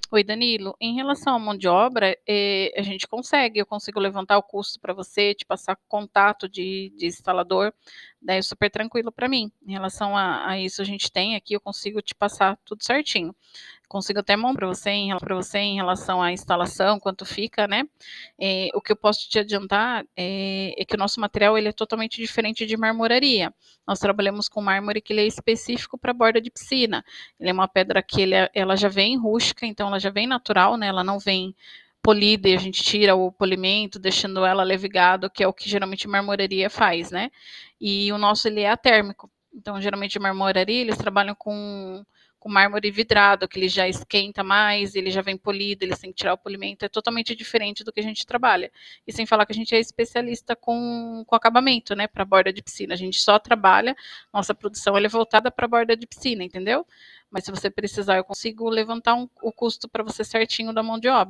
Oi, Danilo. Em relação à mão de obra, a gente consegue, eu consigo levantar o custo para você, te passar contato de instalador, daí é super tranquilo para mim. Em relação a isso, a gente tem aqui, eu consigo te passar tudo certinho. Consigo até montar para você em relação à instalação, quanto fica, né? O que eu posso te adiantar é que o nosso material ele é totalmente diferente de marmoraria. Nós trabalhamos com mármore que ele é específico para borda de piscina. Ele é uma pedra que ela já vem rústica, então ela já vem natural, né? Ela não vem polida e a gente tira o polimento, deixando ela levigado, que é o que geralmente marmoraria faz, né? E o nosso ele é atérmico. Então, geralmente marmoraria eles trabalham com mármore vidrado, que ele já esquenta mais, ele já vem polido, eles têm que tirar o polimento, é totalmente diferente do que a gente trabalha. E sem falar que a gente é especialista com acabamento, né, para borda de piscina. A gente só trabalha, nossa produção é voltada para borda de piscina, entendeu? Mas se você precisar, eu consigo levantar o custo para você certinho da mão de obra.